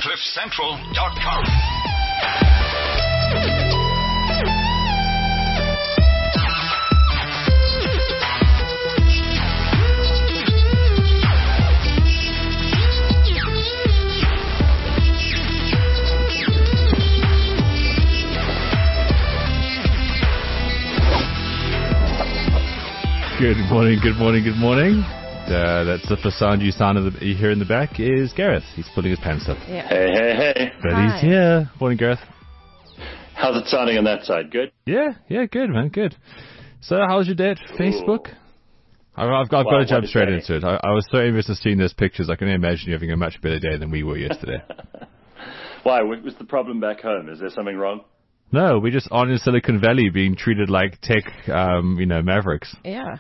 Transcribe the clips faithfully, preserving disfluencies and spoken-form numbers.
cliff central dot com. Good morning, good morning, good morning. Uh, that's the first sound you sound of the, you hear in the back is Gareth. He's pulling his pants up. Yeah. Hey, hey, hey. But Hi. he's here. Morning, Gareth. How's it sounding on that side? Good? Yeah, yeah, good, man, good. So, how's your day at Facebook? I've, I've, got, I've well, got to jump straight day? into it. I, I was so interested in seeing those pictures. I can imagine you having a much better day than we were yesterday. Why? What was the problem back home? Is there something wrong? No, we just aren't in Silicon Valley being treated like tech, um, you know, mavericks. Yeah.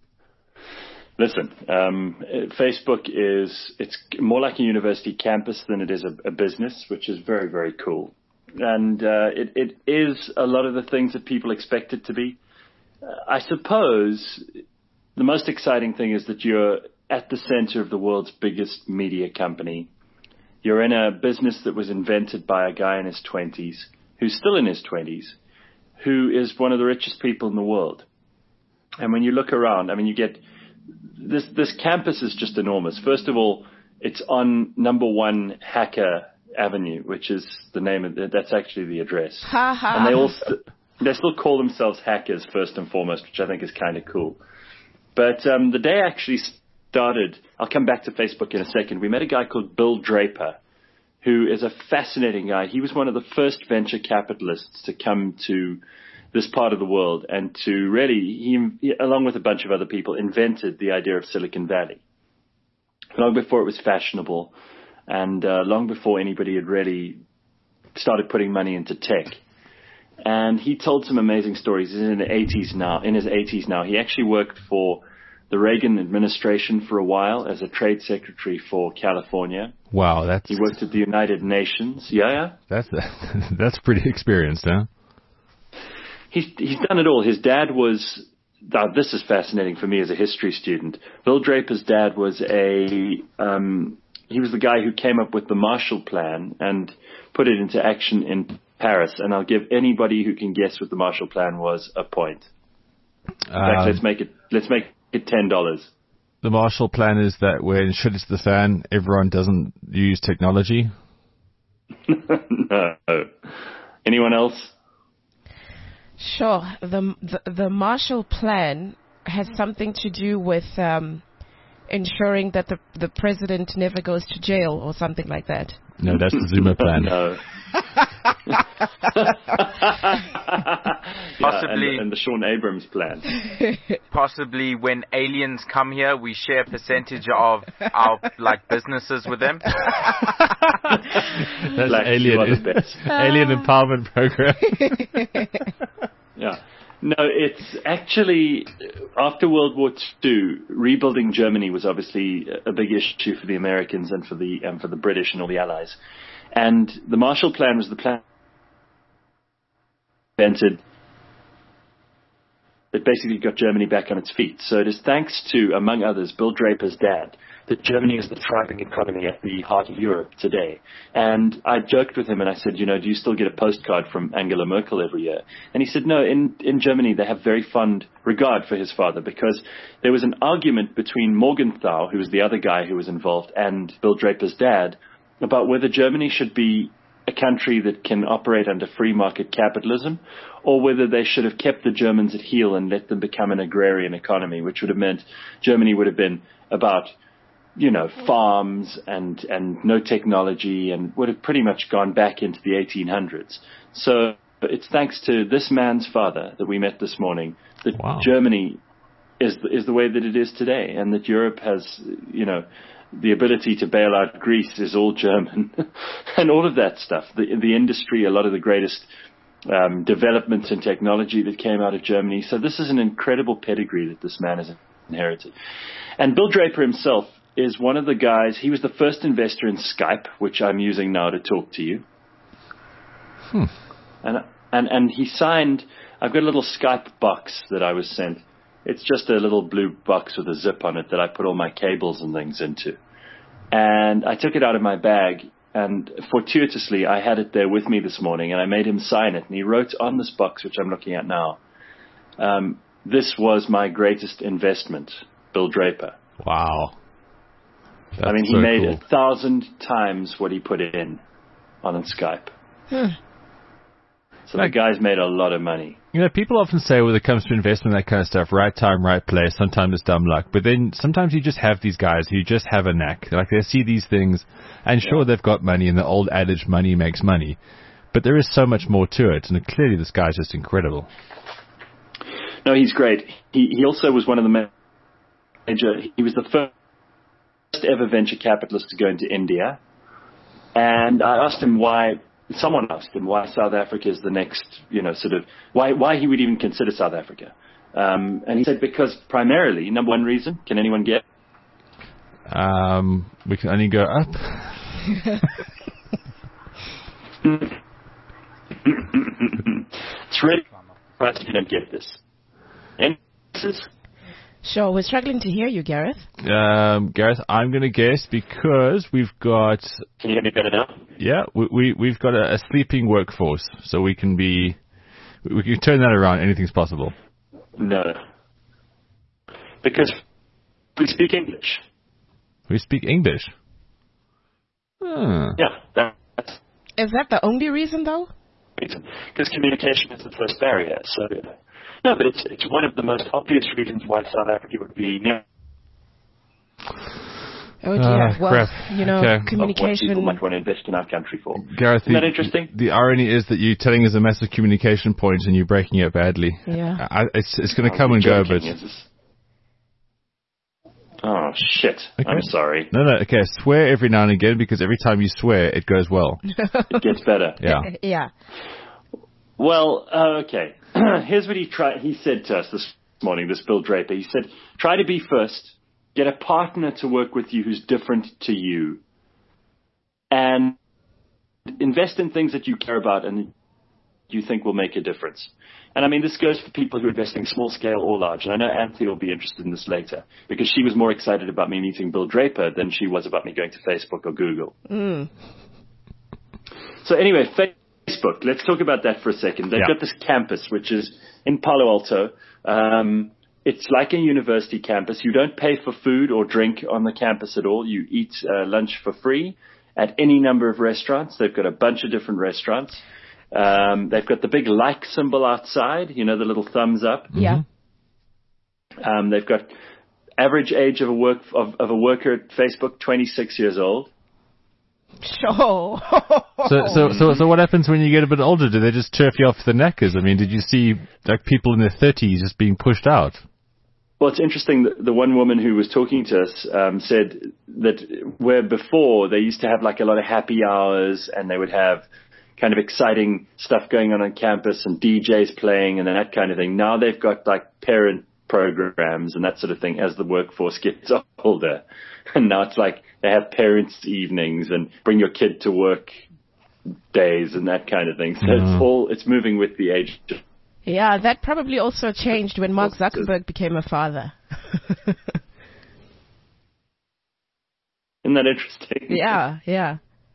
Listen, um, Facebook is, it's more like a university campus than it is a, a business, which is very, very cool. And uh, it, it is a lot of the things that people expect it to be. Uh, I suppose the most exciting thing is that you're at the center of the world's biggest media company. You're in a business that was invented by a guy in his twenties, who's still in his twenties, who is one of the richest people in the world. And when you look around, I mean, you get... This this campus is just enormous. First of all, it's on number one Hacker Avenue, which is the name of the, that's actually the address. And they all st- they still call themselves hackers first and foremost, which I think is kind of cool. But um, the day actually started. I'll come back to Facebook in a second. We met a guy called Bill Draper, who is a fascinating guy. He was one of the first venture capitalists to come to this part of the world, and to really, he, he, along with a bunch of other people, invented the idea of Silicon Valley. Long before it was fashionable, and uh, long before anybody had really started putting money into tech. And he told some amazing stories. He's in the eighties now. In his eighties now, he actually worked for the Reagan administration for a while as a trade secretary for California. Wow, that's he worked at the United Nations. Yeah, yeah. That's that's pretty experienced, huh? He's, he's done it all. His dad was, now this is fascinating for me as a history student. Bill Draper's dad was a, um, he was the guy who came up with the Marshall Plan and put it into action in Paris. And I'll give anybody who can guess what the Marshall Plan was a point. In fact, um, let's make it, let's make it ten dollars. The Marshall Plan is that when shit hits the fan, everyone doesn't use technology? No. Anyone else? Sure. The, the the Marshall Plan has something to do with um, ensuring that the the president never goes to jail or something like that. No, that's the Zuma Plan. No. Possibly, yeah, and, and the Sean Abrams plan. Possibly, when aliens come here, we share a percentage of our like businesses with them. That's like alien, alien empowerment program. Yeah. No, it's actually, after World War Two, rebuilding Germany was obviously a big issue for the Americans and for the and for the British and all the Allies. And the Marshall Plan was the plan invented that basically got Germany back on its feet. So it is thanks to, among others, Bill Draper's dad, that Germany is the thriving economy at the heart of Europe today. And I joked with him and I said, you know, do you still get a postcard from Angela Merkel every year? And he said, no, in, in Germany they have very fond regard for his father, because there was an argument between Morgenthau, who was the other guy who was involved, and Bill Draper's dad about whether Germany should be a country that can operate under free market capitalism, or whether they should have kept the Germans at heel and let them become an agrarian economy, which would have meant Germany would have been about, you know, farms and, and no technology, and would have pretty much gone back into the eighteen hundreds. So it's thanks to this man's father that we met this morning that Wow. Germany is is the way that it is today, and that Europe has, you know, the ability to bail out Greece is all German, and all of that stuff. The, the industry, a lot of the greatest um, developments in technology that came out of Germany. So this is an incredible pedigree that this man has inherited. And Bill Draper himself is one of the guys, he was the first investor in Skype, which I'm using now to talk to you. Hmm. And, and, and he signed, I've got a little Skype box that I was sent. It's just a little blue box with a zip on it that I put all my cables and things into. And I took it out of my bag, and fortuitously, I had it there with me this morning, and I made him sign it. And he wrote on this box, which I'm looking at now, um, "This was my greatest investment, Bill Draper." Wow. That's I mean, he so made cool. a thousand times what he put in on Skype. Hmm. So the guy's made a lot of money. You know, people often say when it comes to investment, that kind of stuff, right time, right place, sometimes it's dumb luck. But then sometimes you just have these guys who just have a knack. Like they see these things, and sure, Yeah. they've got money, and the old adage, money makes money. But there is so much more to it, and clearly this guy's just incredible. No, he's great. He he also was one of the major, he was the first ever venture capitalist to go into India. And I asked him why, someone asked him why South Africa is the next, you know, sort of, why why he would even consider South Africa. Um, and he said because primarily, number one reason, can anyone get? Um, we can only go up. It's really surprised you don't get this. And this is, Sure, we're struggling to hear you, Gareth. Um, Gareth, I'm going to guess because we've got, can you hear me better now? yeah, we, we, we've got a, a sleeping workforce, so we can be, we, we can turn that around. Anything's possible. No. Because we speak English. We speak English. Hmm. Yeah, that's Is that the only reason, though? the reason. Because communication is the first barrier. So, no, but it's it's one of the most obvious reasons why South Africa would be near Oh dear. Ah, well, crap. you know, Okay. of what communication. people might want to invest in our country for. Gareth, Isn't that the, interesting? the irony is that you're telling us a massive communication point and you're breaking it badly. Yeah. I, it's it's going to Oh, come and go, joking, but is this- Oh, shit. Okay. I'm sorry. no, no. Okay, swear every now and again because every time you swear, it goes well. It gets better. Yeah. Yeah. Well, uh, okay. Here's what he tried. He said to us this morning, this Bill Draper. He said, try to be first. Get a partner to work with you who's different to you. And invest in things that you care about and you think will make a difference. And I mean, this goes for people who are investing small scale or large. And I know Anthony will be interested in this later because she was more excited about me meeting Bill Draper than she was about me going to Facebook or Google. Mm. So anyway, Facebook, let's talk about that for a second. They've Yeah. got this campus, which is in Palo Alto. Um, it's like a university campus. You don't pay for food or drink on the campus at all. You eat uh, lunch for free at any number of restaurants. They've got a bunch of different restaurants. Um, they've got the big like symbol outside, you know, the little thumbs up. Yeah. Um, they've got average age of a work of, of a worker at Facebook, twenty-six years old. Sure. So, so, so, so, what happens when you get a bit older? Do they just turf you off the knackers? I mean, did you see like people in their thirties just being pushed out? Well, it's interesting that the one woman who was talking to us um, said that where before they used to have like a lot of happy hours and they would have kind of exciting stuff going on on campus and D Js playing and that kind of thing. Now they've got like parent programs and that sort of thing as the workforce gets older. And now it's like they have parents' evenings and bring your kid to work days and that kind of thing. So Mhm. it's all, it's moving with the age. Yeah, that probably also changed when Mark Zuckerberg became a father. Isn't that interesting? Yeah, yeah.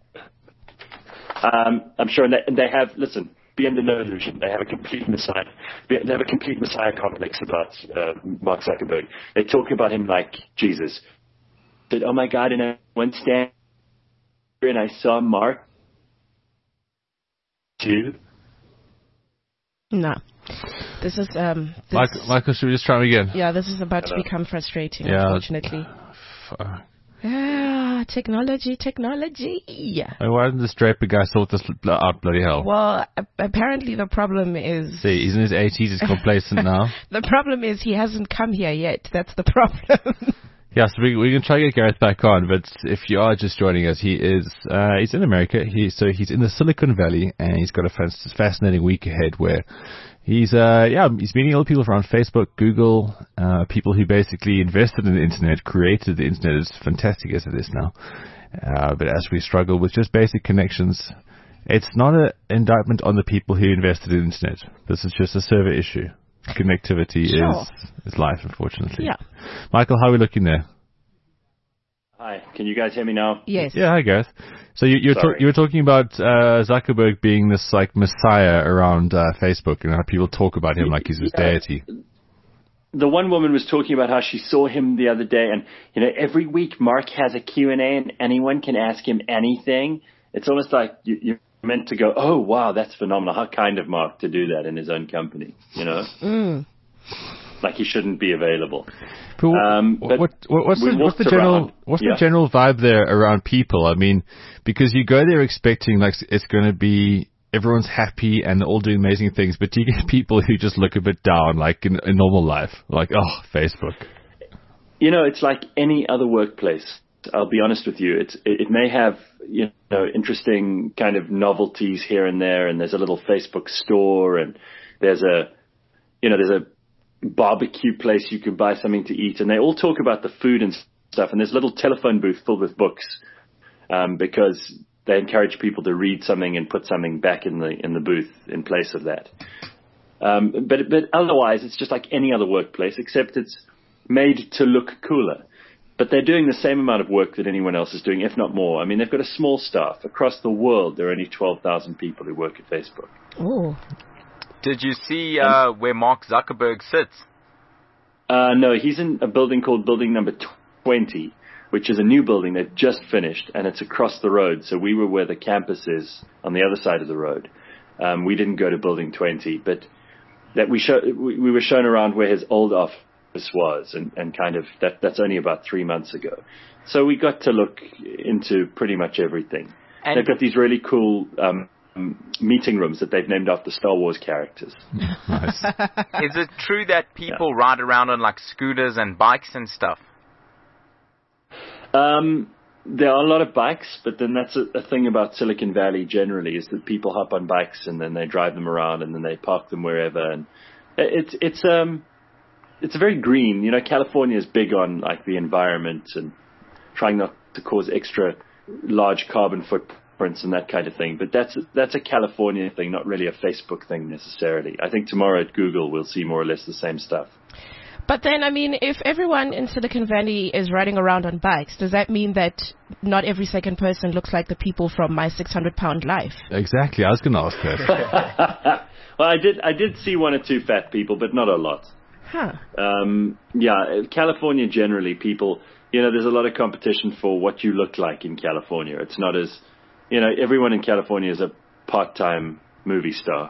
Um, I'm sure, and they, and they have, listen, be under no illusion, they have a complete messiah, they have a complete messiah complex about uh, Mark Zuckerberg. They talk about him like Jesus. Said, oh my God, and I went stand and I saw Mark too. No. This is, um, this, Michael, Michael, should we just try them again? yeah, this is about to Hello. become frustrating, Yeah. unfortunately. Fuck. Ah, technology, technology. Yeah. I mean, why didn't this Draper guy sort this bl- out? Bloody hell! Well, a- apparently the problem is See, he's in his eighties. He's complacent now. the problem is he hasn't come here yet. That's the problem. Yeah, so we, we can try to get Gareth back on, but if you are just joining us, he is uh, he's in America. He so he's in the Silicon Valley, and he's got a fas- fascinating week ahead where he's uh yeah he's meeting other people around Facebook, Google, uh, people who basically invested in the internet, created the internet as fantastic as it is now. Uh, but as we struggle with just basic connections, it's not an indictment on the people who invested in the internet. This is just a server issue. Connectivity Sure. is is life, unfortunately. Yeah. Michael, how are we looking there? Hi, can you guys hear me now? Yes. Yeah, hi Gareth. So you, you're ta- Sorry. you were talking about uh, Zuckerberg being this like messiah around uh, Facebook, and how people talk about him like he's this Yeah. deity. The one woman was talking about how she saw him the other day, and you know, every week Mark has a Q and A, and anyone can ask him anything. It's almost like you, you're meant to go, oh wow, that's phenomenal. How kind of Mark to do that in his own company, you know? Mm. Like he shouldn't be available. But Um, what, but what, what, what's, we the, what's the walked general around. what's Yeah. the general vibe there around people? I mean, because you go there expecting like it's going to be everyone's happy and all doing amazing things, but you get people who just look a bit down, like in, in normal life, like oh, Facebook. You know, it's like any other workplace. I'll be honest with you. It's it, it may have you know interesting kind of novelties here and there, and there's a little Facebook store, and there's a you know there's a barbecue place you can buy something to eat, and they all talk about the food and stuff. And there's a little telephone booth filled with books um, because they encourage people to read something and put something back in the in the booth in place of that. Um, but but otherwise, it's just like any other workplace, except it's made to look cooler. But they're doing the same amount of work that anyone else is doing, if not more. I mean, they've got a small staff. Across the world, there are only twelve thousand people who work at Facebook. Oh. Did you see uh, where Mark Zuckerberg sits? Uh, no, he's in a building called Building Number twenty, which is a new building they've just finished, and it's across the road. So we were where the campus is on the other side of the road. Um, we didn't go to Building twenty, but that we, show, we, we were shown around where his old office was, and, and kind of that, that's only about three months ago. So we got to look into pretty much everything. And They've got these really cool um, meeting rooms that they've named after Star Wars characters. Nice. is it true that people ride around on like scooters and bikes and stuff? Um, there are a lot of bikes, but then that's a, a thing about Silicon Valley generally, is that people hop on bikes and then they drive them around and then they park them wherever. And it's it's um it's very green. You know, California is big on like the environment and trying not to cause extra large carbon footprints and that kind of thing. But that's that's a California thing, not really a Facebook thing necessarily. I think tomorrow at Google we'll see more or less the same stuff. But then, I mean, if everyone in Silicon Valley is riding around on bikes, does that mean that not every second person looks like the people from My six hundred pound Life? Exactly. I was going to ask that. Well, I did I did see one or two fat people, but not a lot. Huh. Um, yeah, California generally, people, you know, there's a lot of competition for what you look like in California. It's not as, you know, everyone in California is a part-time movie star.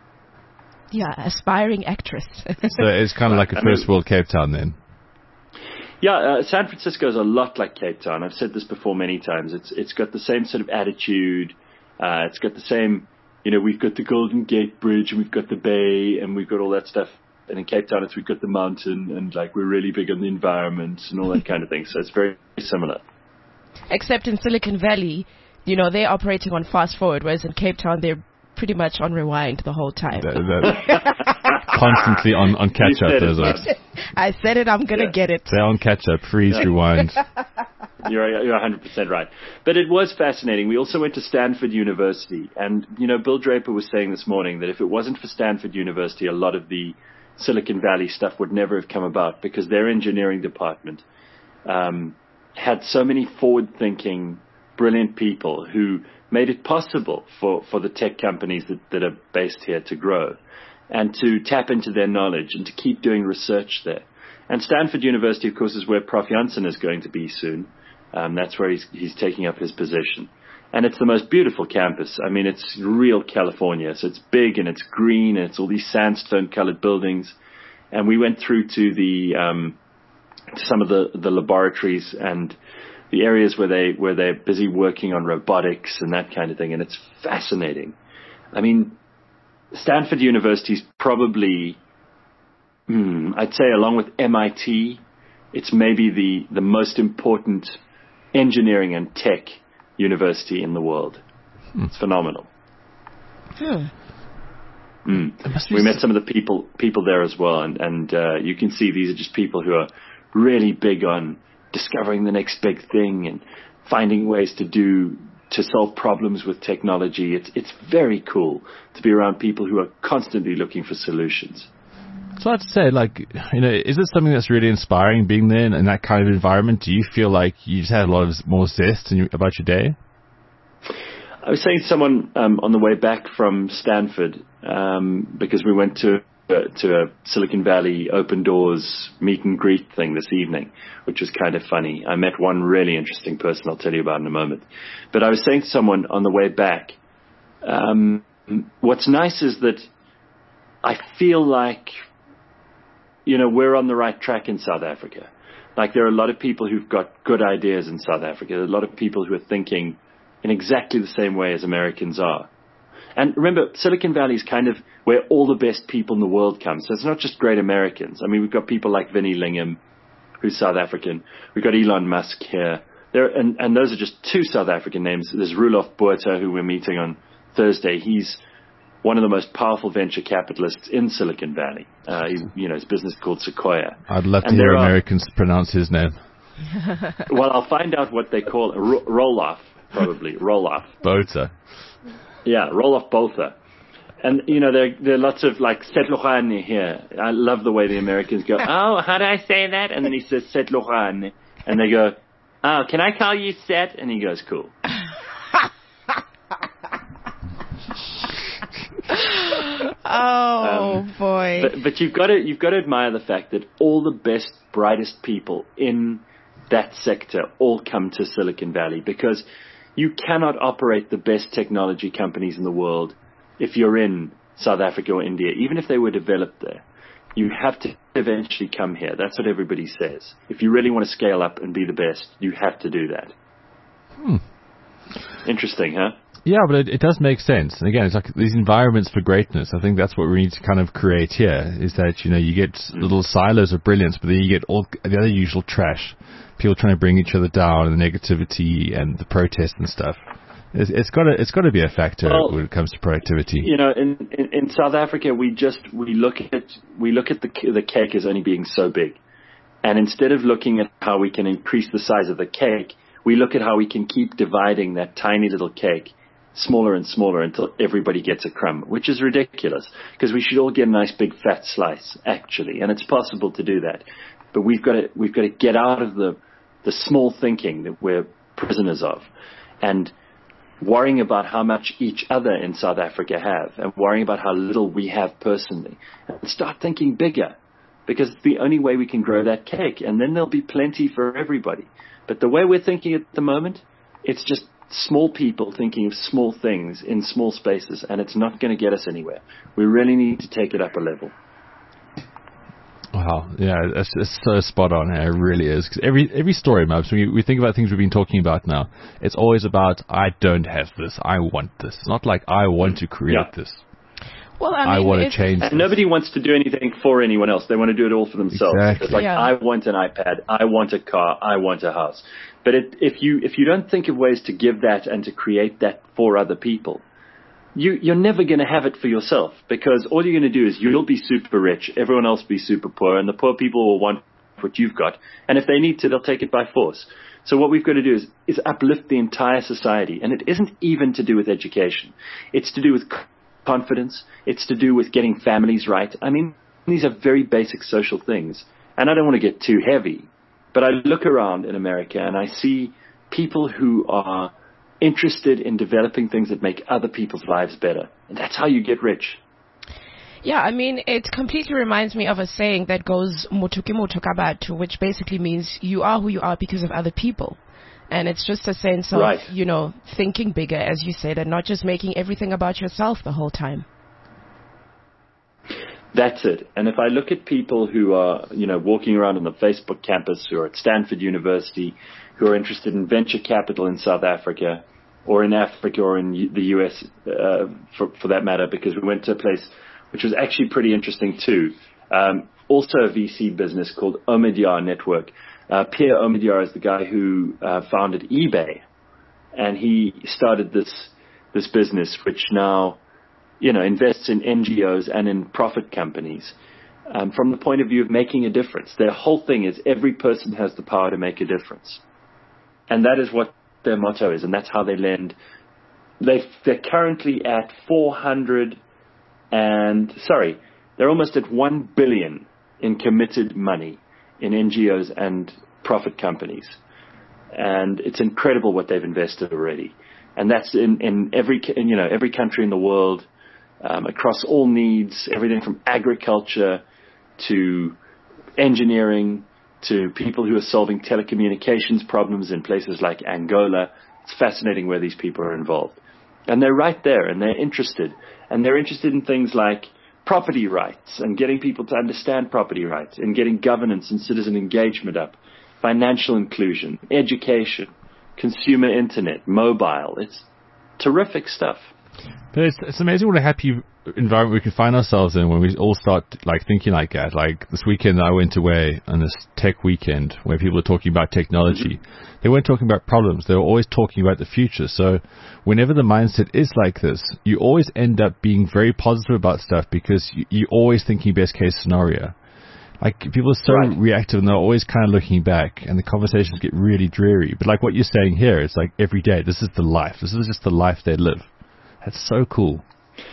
Yeah, aspiring actress. So it's kind of like a I mean- first world Cape Town then. Yeah, uh, San Francisco is a lot like Cape Town. I've said this before many times. It's it's got the same sort of attitude. Uh, it's got the same, you know, we've got the Golden Gate Bridge and we've got the bay and we've got all that stuff. And in Cape Town, it's we've got the mountain and like we're really big on the environment and all that kind of thing. So it's very similar. Except in Silicon Valley, you know, they're operating on fast forward, whereas in Cape Town, they're pretty much on rewind the whole time. That, that constantly on, on catch You up, said it, those are. man. I said it, I'm going to Yeah. get it. They're on catch up, freeze, rewind. You're you're one hundred percent right. But it was fascinating. We also went to Stanford University. And, you know, Bill Draper was saying this morning that if it wasn't for Stanford University, a lot of the Silicon Valley stuff would never have come about because their engineering department um, had so many forward-thinking, brilliant people who made it possible for, for the tech companies that, that are based here to grow and to tap into their knowledge and to keep doing research there. And Stanford University, of course, is where Professor Janssen is going to be soon. Um, that's where he's, he's taking up his position. And it's the most beautiful campus. I mean, it's real California. So it's big and it's green and it's all these sandstone-colored buildings. And we went through to the um, to some of the, the laboratories and the areas where they where they're busy working on robotics and that kind of thing. And it's fascinating. I mean, Stanford University is probably, hmm, I'd say, along with M I T, it's maybe the, the most important engineering and tech university in the world. Hmm. It's phenomenal. Hmm. Mm. We met some of the people people there as well, and, and uh, you can see these are just people who are really big on discovering the next big thing and finding ways to do to solve problems with technology. It's it's very cool to be around people who are constantly looking for solutions. So I'd say, like, you know, is it something that's really inspiring being there in, in that kind of environment? Do you feel like you just had a lot of more zest in your, about your day? I was saying to someone um, on the way back from Stanford, um, because we went to uh, to a Silicon Valley open doors meet and greet thing this evening, which was kind of funny. I met one really interesting person I'll tell you about in a moment. But I was saying to someone on the way back, um, what's nice is that I feel like, you know, we're on the right track in South Africa. Like, there are a lot of people who've got good ideas in South Africa. There are a lot of people who are thinking in exactly the same way as Americans are. And remember, Silicon Valley is kind of where all the best people in the world come. So it's not just great Americans. I mean, we've got people like Vinnie Lingham, who's South African. We've got Elon Musk here. There, and, and those are just two South African names. There's Roelof Botha, who we're meeting on Thursday. He's one of the most powerful venture capitalists in Silicon Valley. Uh, he, you know, his business is called Sequoia. I'd love to and hear are, Americans pronounce his name. Well, I'll find out what they call it. Ro- Roelof, probably. Roelof. Botha. Yeah, Roelof Botha. And, you know, there, there are lots of, like, Setlogane here. I love the way the Americans go, oh, how do I say that? And then he says Setlogane. And they go, oh, can I call you Set? And he goes, cool. Oh, um, boy. But, but you've got to you've got to admire the fact that all the best, brightest people in that sector all come to Silicon Valley, because you cannot operate the best technology companies in the world if you're in South Africa or India, even if they were developed there. You have to eventually come here. That's what everybody says. If you really want to scale up and be the best, you have to do that. Hmm. Interesting, huh? Yeah, but it, it does make sense. And again, it's like these environments for greatness. I think that's what we need to kind of create here, is that, you know, you get mm. little silos of brilliance, but then you get all the other usual trash. People trying to bring each other down, and the negativity and the protest and stuff. It's, it's got to it's got to be a factor well, when it comes to productivity. You know, in, in in South Africa, we just we look at we look at the the cake as only being so big, and instead of looking at how we can increase the size of the cake, we look at how we can keep dividing that tiny little cake smaller and smaller until everybody gets a crumb, which is ridiculous, because we should all get a nice big fat slice, actually, and it's possible to do that. But we've got to we've got to get out of the the small thinking that we're prisoners of, and worrying about how much each other in South Africa have, and worrying about how little we have personally, and start thinking bigger, because it's the only way we can grow that cake, and then there'll be plenty for everybody. But the way we're thinking at the moment, it's just small people thinking of small things in small spaces, and it's not going to get us anywhere. We really need to take it up a level. Wow, yeah, it's, it's so spot on. It really is. Because every every story, Mubs, when we, we think about things we've been talking about now, it's always about, I don't have this, I want this. It's not like I want to create yeah. this. Well, I, mean, I want to change and this. Nobody wants to do anything for anyone else. They want to do it all for themselves. Exactly. It's like, yeah. I want an iPad, I want a car, I want a house. But it, if you if you don't think of ways to give that and to create that for other people, You, you're never going to have it for yourself, because all you're going to do is you'll be super rich, everyone else will be super poor, and the poor people will want what you've got. And if they need to, they'll take it by force. So what we've got to do is, is uplift the entire society. And it isn't even to do with education. It's to do with confidence. It's to do with getting families right. I mean, these are very basic social things. And I don't want to get too heavy, but I look around in America and I see people who are interested in developing things that make other people's lives better. And that's how you get rich. Yeah, I mean, it completely reminds me of a saying that goes "Motho ke motho ka batho," which basically means you are who you are because of other people. And it's just a sense of, right. you know, thinking bigger, as you said, and not just making everything about yourself the whole time. That's it. And if I look at people who are, you know, walking around on the Facebook campus, who are at Stanford University, who are interested in venture capital in South Africa, or in Africa, or in the U S, uh, for, for that matter, because we went to a place which was actually pretty interesting too. Um, also a V C business called Omidyar Network. Uh, Pierre Omidyar is the guy who uh, founded eBay, and he started this this business, which now, you know, invests in N G Os and in profit companies, um, from the point of view of making a difference. Their whole thing is every person has the power to make a difference, and that is what their motto is, and that's how they lend. They they're currently at four hundred and sorry, They're almost at one billion in committed money in N G Os and profit companies. And it's incredible what they've invested already. And that's in, in every, in, you know, every country in the world, um, across all needs, everything from agriculture to engineering to people who are solving telecommunications problems in places like Angola. It's fascinating where these people are involved. And they're right there, and they're interested. And they're interested in things like property rights and getting people to understand property rights and getting governance and citizen engagement up, financial inclusion, education, consumer internet, mobile. It's terrific stuff. But it's, it's amazing what a happy environment we can find ourselves in when we all start like thinking like that. Like this weekend I went away on this tech weekend where people were talking about technology. Mm-hmm. They weren't talking about problems. They were always talking about the future. So whenever the mindset is like this, you always end up being very positive about stuff because you, you're always thinking best case scenario. Like people are so right. reactive and they're always kind of looking back and the conversations get really dreary. But like what you're saying here, it's like every day, this is the life. This is just the life they live. That's so cool.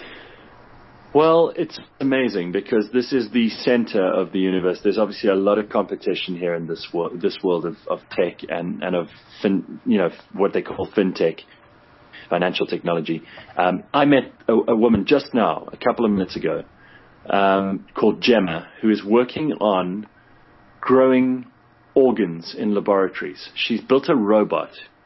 Well, it's amazing because this is the center of the universe. There's obviously a lot of competition here in this world, this world of, of tech and, and of fin, you know, what they call fintech, financial technology. Um, I met a, a woman just now, a couple of minutes ago, um, called Gemma, who is working on growing organs in laboratories. She's built a robot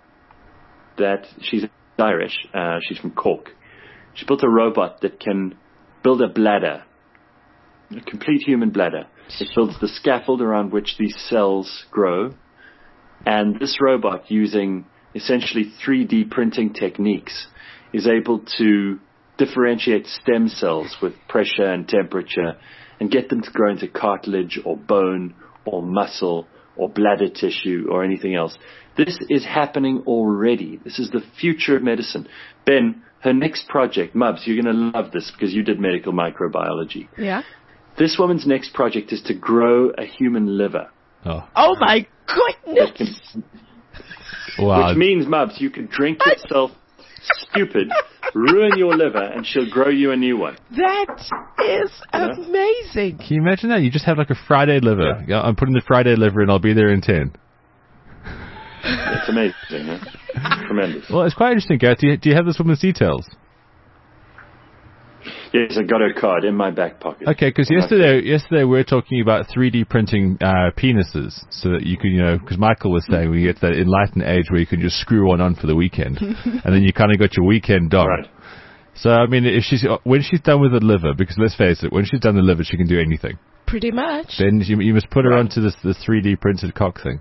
that she's Irish. Uh, she's from Cork. She built a robot that can build a bladder, a complete human bladder. It builds the scaffold around which these cells grow. And this robot, using essentially three D printing techniques, is able to differentiate stem cells with pressure and temperature and get them to grow into cartilage or bone or muscle or bladder tissue or anything else. This is happening already. This is the future of medicine. Ben, her next project, Mubs, you're going to love this because you did medical microbiology. Yeah. This woman's next project is to grow a human liver. Oh, oh my goodness! Can, wow. Which means, Mubs, you can drink yourself stupid, ruin your liver, and she'll grow you a new one. That is you know? amazing. Can you imagine that? You just have like a Friday liver. Yeah. I'm putting the Friday liver in. I'll be there in ten. It's amazing, huh? Tremendous. Well, it's quite interesting, Gareth. Do you, do you have this woman's details? Yes, I got her card in my back pocket. Okay, because yesterday, yesterday we were talking about three D printing uh, penises, so that you can, you know, because Michael was saying we get to that enlightened age where you can just screw one on for the weekend, and then you kind of got your weekend dog. Right. So I mean, if she's when she's done with the liver, because let's face it, when she's done the liver, she can do anything. Pretty much. Mm-hmm. Then you, you must put her right. onto this the three D printed cock thing.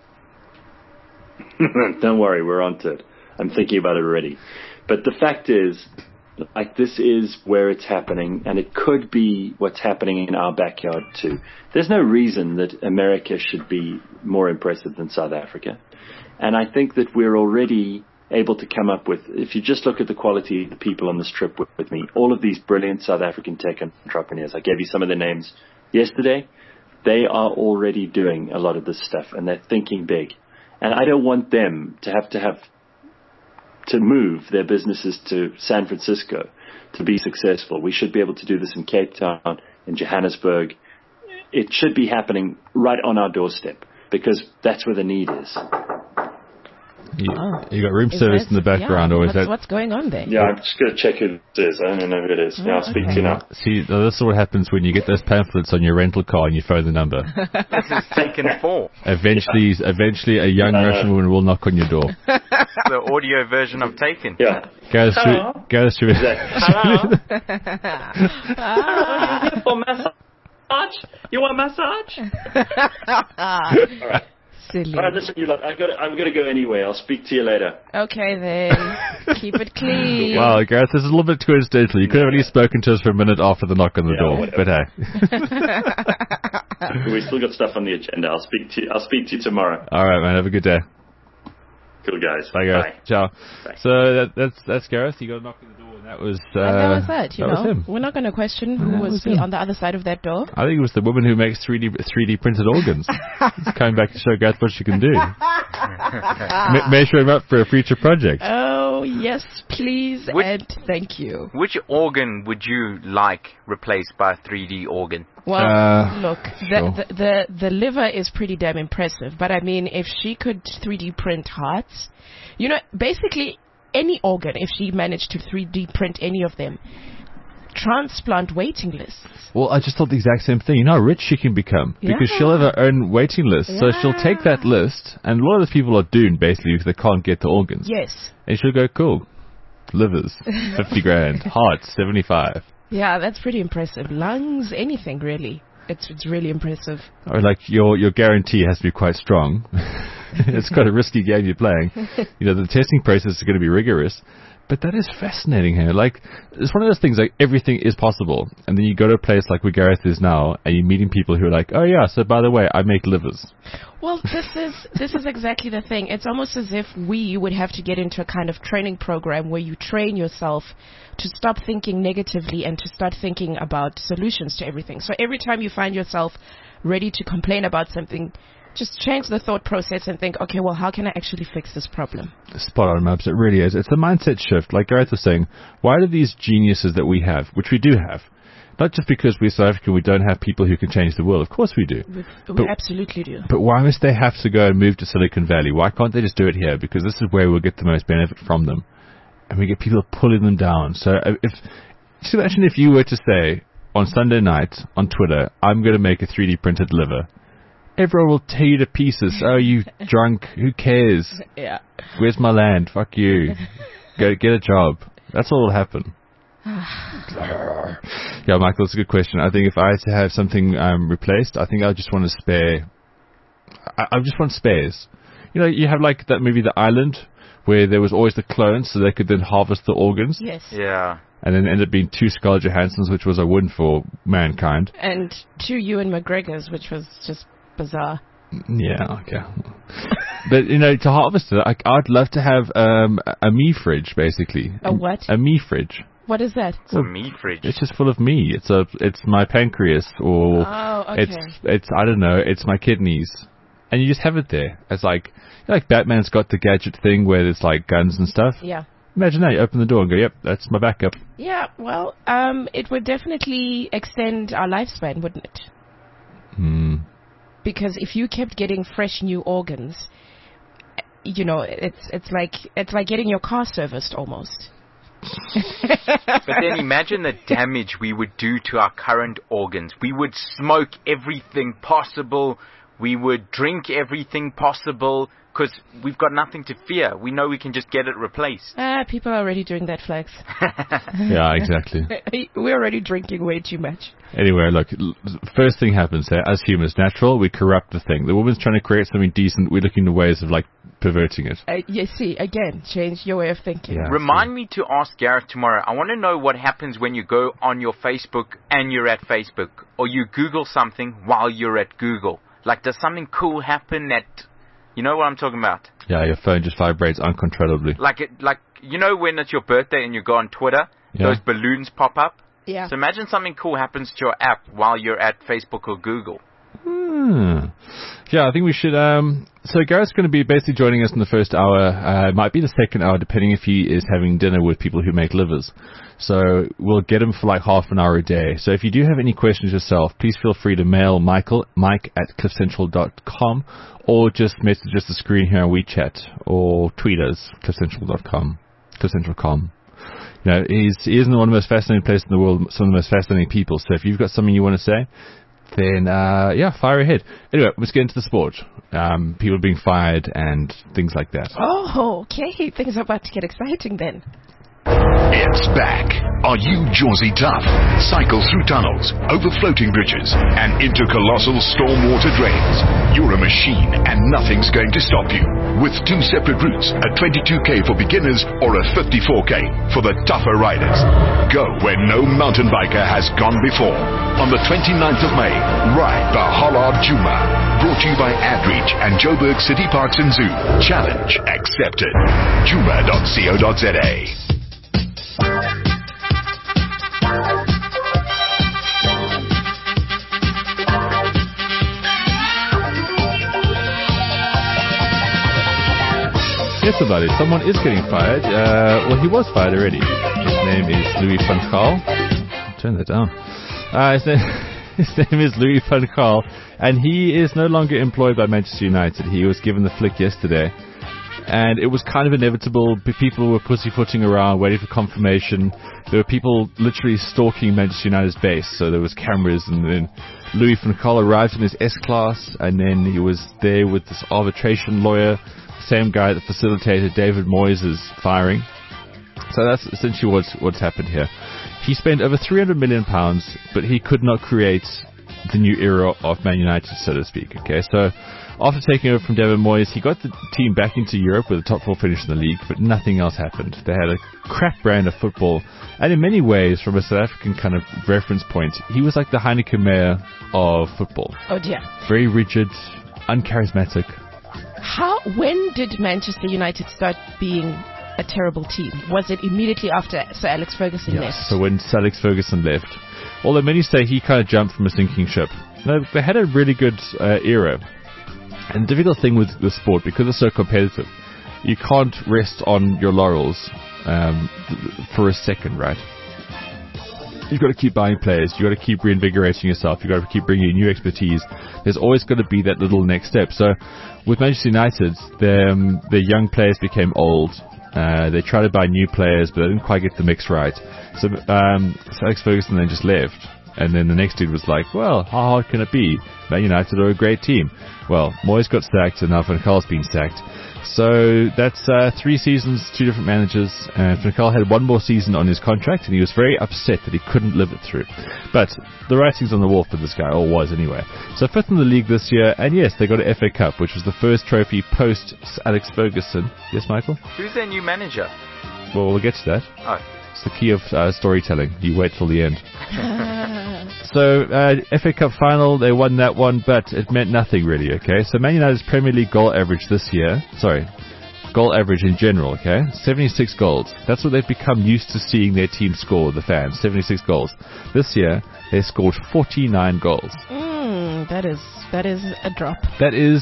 Don't worry, we're onto it. I'm thinking about it already. But the fact is, like, this is where it's happening, and it could be what's happening in our backyard too. There's no reason that America should be more impressive than South Africa. And I think that we're already able to come up with, if you just look at the quality of the people on this trip with, with me, all of these brilliant South African tech entrepreneurs, I gave you some of their names yesterday, they are already doing a lot of this stuff, and they're thinking big. And I don't want them to have to have to move their businesses to San Francisco to be successful. We should be able to do this in Cape Town, in Johannesburg. It should be happening right on our doorstep because that's where the need is. You, oh. you got room is service that, in the background, yeah, or is what's, that... What's going on there? Yeah, I'm just going to check who it is. I don't know who it is. Oh, yeah, I'll speak okay. to you now. See, this is what happens when you get those pamphlets on your rental car and you phone the number. This is taken four. Eventually, eventually, a young uh, Russian woman will knock on your door. The audio version of Taken. Yeah. Go through. Go through. Hello. Hello. You here for massage? You want massage? All right. Silly. All right, listen, you lot. I've got. To, I'm going to go anyway. I'll speak to you later. Okay then. Keep it clean. Wow, Gareth, this is a little bit coincidental. You could have at least spoken to us for a minute after the knock on the yeah, door, whatever. but hey. We still got stuff on the agenda. I'll speak to you. I'll speak to you tomorrow. All right, man. Have a good day. Cool, guys. Bye, Gareth. Bye. Ciao. Bye. So that, that's that's Gareth. You got a knock on the door, and that was. Uh, and that was that. You that know, was him. We're not going to question who That was, was the, him. on the other side of that door. I think it was the woman who makes three D three D printed organs. It's coming back to show Gareth what she can do. Me- measure him up for a future project. Oh yes, please, Which- and thank you. Which organ would you like replaced by a three D organ? Well, Uh, look, sure. the, the the the liver is pretty damn impressive. But I mean, if she could three D print hearts, you know, basically any organ, if she managed to three D print any of them, transplant waiting lists. Well, I just thought the exact same thing. You know how rich she can become because Yeah. she'll have her own waiting list. So she'll take that Yeah. list, and a lot of those people are doomed basically because they can't get the organs. Yes. And she'll go, cool, livers, fifty grand, hearts, seventy-five. Yeah, that's pretty impressive. Lungs, anything really. It's it's really impressive. Or like your your guarantee has to be quite strong. It's quite a risky game you're playing. You know, the testing process is going to be rigorous. But that is fascinating here. Like, it's one of those things, like, everything is possible. And then you go to a place like where Gareth is now, and you're meeting people who are like, oh yeah, so by the way, I make livers. Well, this is this is exactly the thing. It's almost as if we would have to get into a kind of training program where you train yourself to stop thinking negatively and to start thinking about solutions to everything. So every time you find yourself ready to complain about something, just change the thought process and think, okay, well, how can I actually fix this problem? Spot on, Mubs. It really is. It's a mindset shift. Like Gareth was saying, why do these geniuses that we have, which we do have, not just because we're South African, we don't have people who can change the world. Of course we do. We, we But- absolutely do. But why must they have to go and move to Silicon Valley? Why can't they just do it here? Because this is where we'll get the most benefit from them. And we get people pulling them down. So uh, if, just imagine if you were to say on Sunday night on Twitter, I'm going to make a three D printed liver. Everyone will tear you to pieces. Oh, you drunk. Who cares? Yeah. Where's my land? Fuck you. Go get a job. That's what will happen. Yeah, Michael, that's a good question. I think if I had to have something um, replaced, I think I just want to spare. I, I just want spares. You know, you have like that movie, The Island, where there was always the clones, so they could then harvest the organs, Yes. Yeah. and then ended up being two Scarlett Johanssons, which was a win for mankind. And two Ewan McGregors, which was just bizarre. Yeah, okay. But, you know, to harvest it, I, I'd love to have um, a me fridge, basically. A what? A me fridge. What is that? It's a meat fridge. It's just full of me. It's a, it's my pancreas, or Oh, okay. it's, it's, I don't know, it's my kidneys, and you just have it there. It's like, you know, like Batman's got the gadget thing where it's like guns and stuff. Yeah. Imagine that, you open the door and go, yep, that's my backup. Yeah, well, um, it would definitely extend our lifespan, wouldn't it? Hmm. Because if you kept getting fresh new organs, you know, it's it's like it's like getting your car serviced almost. But then imagine the damage we would do to our current organs. We would smoke everything possible. We would drink everything possible because we've got nothing to fear. We know we can just get it replaced. Ah, people are already doing that, Flex. Yeah, exactly. We're already drinking way too much. Anyway, look, l- first thing happens there, as humans, natural, we corrupt the thing. The woman's trying to create something decent, we're looking at ways of, like, perverting it. Uh, you see, again, change your way of thinking. Yeah. Remind me to ask Gareth tomorrow. I want to know what happens when you go on your Facebook and you're at Facebook, or you Google something while you're at Google. Like, does something cool happen that, you know what I'm talking about? Yeah, your phone just vibrates uncontrollably. Like, it, like you know when it's your birthday and you go on Twitter, Yeah. those balloons pop up? Yeah. So imagine something cool happens to your app while you're at Facebook or Google. Hmm. Yeah, I think we should. Um, so Gareth's going to be basically joining us in the first hour. Uh, it might be the second hour, depending if he is having dinner with people who make livers. So we'll get him for like half an hour a day. So if you do have any questions yourself, please feel free to mail Michael, Mike at cliffcentral dot com, or just message us the screen here on WeChat, or tweet us, cliffcentral dot com, cliffcentral dot com. You know, he's, he is in one of the most fascinating places in the world, some of the most fascinating people. So if you've got something you want to say, then, uh, yeah, fire ahead. Anyway, let's get into the sport. Um, people being fired and things like that. Oh, okay. Things are about to get exciting then. It's back. Are you Jersey tough? Cycle through tunnels, over floating bridges, and into colossal stormwater drains. You're a machine, and nothing's going to stop you. With two separate routes, a twenty-two K for beginners or a fifty-four K for the tougher riders. Go where no mountain biker has gone before. On the twenty-ninth of May, ride the Hollard Juma. Brought to you by AdReach and Joburg City Parks and Zoo. Challenge accepted. juma dot co dot za. It's talk about it. Someone is getting fired. Uh, well, he was fired already. His name is Louis van Gaal. Turn that down. Uh, his, name, his name is Louis van Gaal, and he is no longer employed by Manchester United. He was given the flick yesterday. And it was kind of inevitable. People were pussyfooting around, waiting for confirmation. There were people literally stalking Manchester United's base. So there was cameras, and then Louis van Gaal arrived in his S-Class, and then he was there with this arbitration lawyer, the same guy that facilitated David Moyes' firing. So that's essentially what's, what's happened here. He spent over three hundred million pounds, but he could not create the new era of Man United, so to speak. Okay, so after taking over from David Moyes, he got the team back into Europe with a top four finish in the league, but nothing else happened. They had a crap brand of football, and in many ways, from a South African kind of reference point, he was like the Heineken Meyer of football. Oh dear. Very rigid, uncharismatic. How, when did Manchester United start being a terrible team? Was it immediately after Sir Alex Ferguson Yeah, left? so when Sir Alex Ferguson left, although many say he kind of jumped from a sinking ship. No, they had a really good uh, era. And the difficult thing with the sport, because it's so competitive, you can't rest on your laurels um, for a second, right? You've got to keep buying players. You've got to keep reinvigorating yourself. You've got to keep bringing in new expertise. There's always got to be that little next step. So with Manchester United, their, um, their young players became old. Uh, they tried to buy new players, but they didn't quite get the mix right. So um, Alex Ferguson then just left. And then the next dude was like, well, how hard can it be? Man United are a great team. Well, Moyes got sacked, and now Van Gaal's been sacked. So that's uh, three seasons, two different managers. And Van Gaal had one more season on his contract, and he was very upset that he couldn't live it through. But the writing's on the wall for this guy, or was anyway. So fifth in the league this year, and yes, they got an F A Cup, which was the first trophy post Alex Ferguson. Yes, Michael? Who's their new manager? Well, we'll get to that. Oh. It's the key of uh, storytelling. You wait till the end. So, uh, F A Cup final, they won that one, but it meant nothing really, okay? So, Man United's Premier League goal average this year, sorry, goal average in general, okay? seventy-six goals. That's what they've become used to seeing their team score, the fans, seventy-six goals. This year, they scored forty-nine goals. Mm, that is, that is a drop. That is...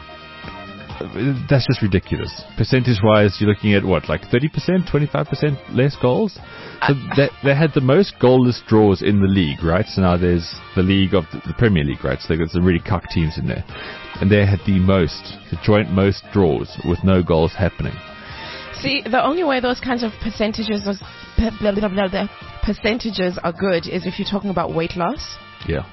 That's just ridiculous. Percentage-wise, you're looking at what, like thirty percent, twenty-five percent less goals? So they, they had the most goalless draws in the league, right? So now there's the league of the, the Premier League, right? So they've got some really cock teams in there. And they had the most, the joint most draws with no goals happening. See, the only way those kinds of percentages are, blah, blah, blah, blah, percentages are good is if you're talking about weight loss. Yeah.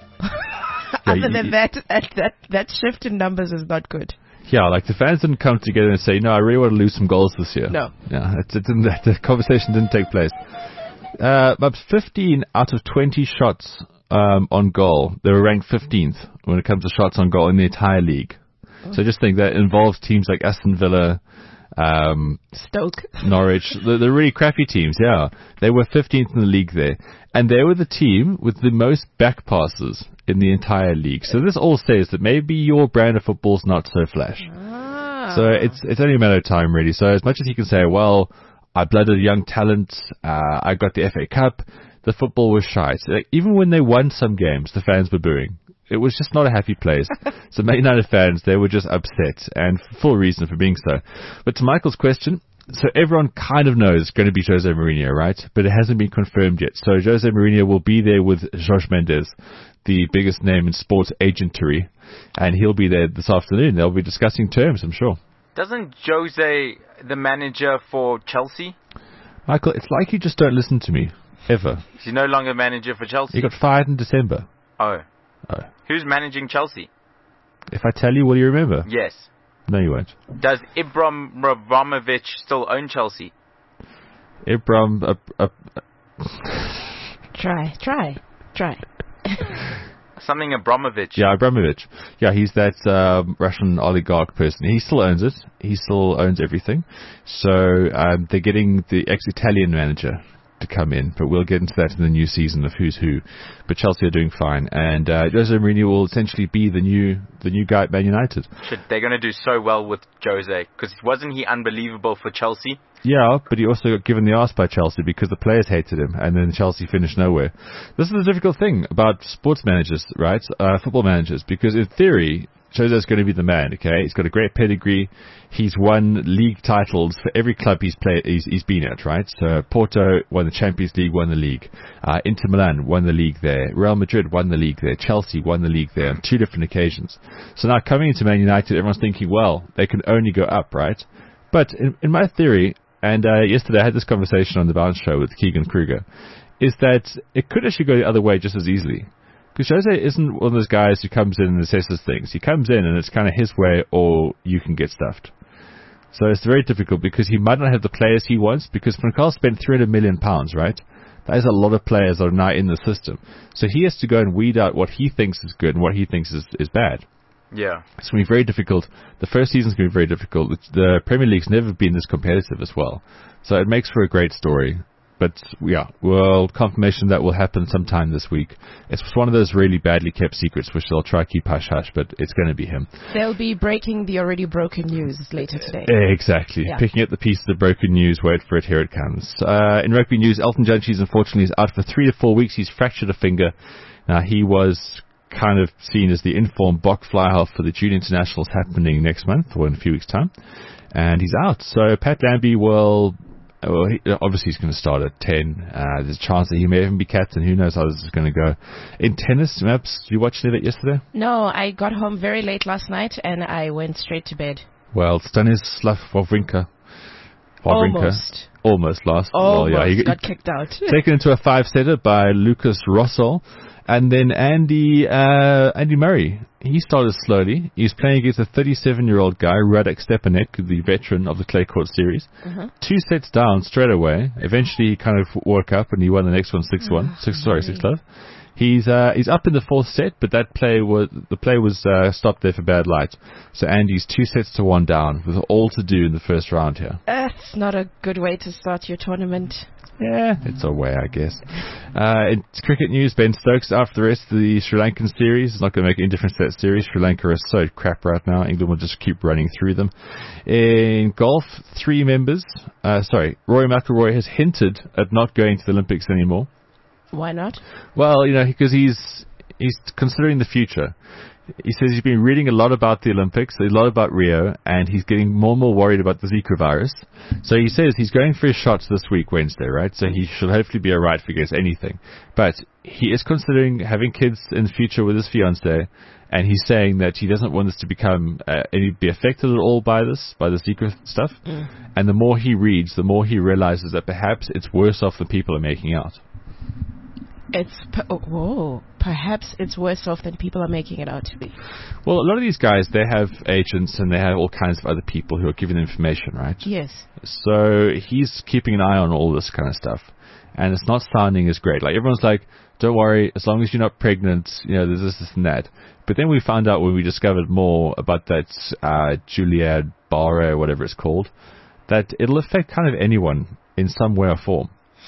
Other yeah, than you, that, that, that, that shift in numbers is not good. Yeah, like the fans didn't come together and say, no, I really want to lose some goals this year. No. Yeah, it, it didn't, the conversation didn't take place. Uh, but fifteen out of twenty shots um, on goal, they were ranked fifteenth when it comes to shots on goal in the entire league. Oh. So just think that involves teams like Aston Villa, um, Stoke, Norwich, the, the really crappy teams, yeah. They were fifteenth in the league there. And they were the team with the most back passes in the entire league. So this all says that maybe your brand of football is not so flash. Ah. So it's it's only a matter of time, really. So as much as you can say, well, I blooded young talent, uh, I got the F A Cup, the football was shite. Like, even when they won some games, the fans were booing. It was just not a happy place. So Man United fans, they were just upset, and for full reason for being so. But to Michael's question, so everyone kind of knows it's going to be Jose Mourinho, right? But it hasn't been confirmed yet. So Jose Mourinho will be there with Jorge Mendes, the biggest name in sports agentery, and he'll be there this afternoon. They'll be discussing terms, I'm sure. Doesn't Jose the manager for Chelsea? Michael, it's like you just don't listen to me, ever. Is he no longer manager for Chelsea? He got fired in December. Oh. Oh. Who's managing Chelsea? If I tell you, will you remember? Yes. No, you won't. Does Ibram Abramovich still own Chelsea? Ibram... Uh, uh, try, try, try. Something Abramovich. Yeah, Abramovich. Yeah, he's that um, Russian oligarch person. He still owns it. He still owns everything. So um, they're getting the ex-Italian manager to come in, but we'll get into that in the new season of who's who. But Chelsea are doing fine, and uh, Jose Mourinho will essentially be the new the new guy at Man United. Shit, they're going to do so well with Jose, because wasn't he unbelievable for Chelsea? Yeah, but he also got given the arse by Chelsea because the players hated him, and then Chelsea finished nowhere. This is the difficult thing about sports managers, right? Uh, football managers, because in theory, Jose's going to be the man, okay? He's got a great pedigree. He's won league titles for every club he's played, he's, he's been at, right? So Porto won the Champions League, won the league. Uh, Inter Milan won the league there. Real Madrid won the league there. Chelsea won the league there on two different occasions. So now coming into Man United, everyone's thinking, well, they can only go up, right? But in, in my theory, and uh, yesterday I had this conversation on the Bounce Show with Keegan Kruger, is that it could actually go the other way just as easily. Because Jose isn't one of those guys who comes in and assesses things. He comes in and it's kind of his way or you can get stuffed. So it's very difficult because he might not have the players he wants, because Van Gaal spent three hundred million pounds, right? That is a lot of players that are now in the system. So he has to go and weed out what he thinks is good and what he thinks is, is bad. Yeah. It's going to be very difficult. The first season's going to be very difficult. The Premier League's never been this competitive as well. So it makes for a great story. But, yeah, well, confirmation that will happen sometime this week. It's one of those really badly kept secrets, which they'll try to keep hush-hush, but it's going to be him. They'll be breaking the already broken news later today. Exactly. Yeah. Picking up the pieces of broken news. Wait for it. Here it comes. Uh, in rugby news, Elton Jantjies, unfortunately, is out for three to four weeks. He's fractured a finger. Now, he was kind of seen as the informed Bok fly half for the Junior Internationals happening next month, or in a few weeks' time. And he's out. So Pat Lambie will... Well, he, obviously he's going to start at ten. Uh, there's a chance that he may even be captain. Who knows how this is going to go. In tennis, Maps, did you watch any of it yesterday? No, I got home very late last night and I went straight to bed. Well, Stanislav Wawrinka. Wawrinka Almost. Almost lost. Almost well, yeah, he got kicked out. Taken into a five-setter by Lucas Rosol. And then Andy uh, Andy Murray, he started slowly. He's playing against a thirty-seven-year-old guy, Radek Stepanek, the veteran of the clay court series. Uh-huh. Two sets down straight away. Eventually, he kind of woke up and he won the next one six one. Six, sorry, six love. He's uh, he's up in the fourth set, but that play was the play was uh, stopped there for bad light. So Andy's two sets to one down, with all to do in the first round here. That's not a good way to start your tournament. Yeah, it's a way, I guess. Uh, in cricket news, Ben Stokes out for the rest of the Sri Lankan series. It's not going to make any difference to that series. Sri Lanka is so crap right now. England will just keep running through them. In golf, three members, uh, sorry, Rory McIlroy has hinted at not going to the Olympics anymore. Why not? Well, you know, because he's he's considering the future. He says he's been reading a lot about the Olympics, a lot about Rio, and he's getting more and more worried about the Zika virus. So he says he's going for his shots this week, Wednesday, right? So he should hopefully be alright if he gets anything. But he is considering having kids in the future with his fiancée, and he's saying that he doesn't want this to become uh, any be affected at all by this, by the Zika stuff. Mm. And the more he reads, the more he realizes that perhaps it's worse off than people are making out. It's per- oh, whoa. Perhaps it's worse off than people are making it out to be. Well, a lot of these guys, they have agents and they have all kinds of other people who are giving them information, right? Yes. So he's keeping an eye on all this kind of stuff, and it's not sounding as great. Like everyone's like, "Don't worry, as long as you're not pregnant, you know, there's this, this, and that." But then we found out when we discovered more about that uh, Gilead Barre or whatever it's called, that it'll affect kind of anyone in some way or form.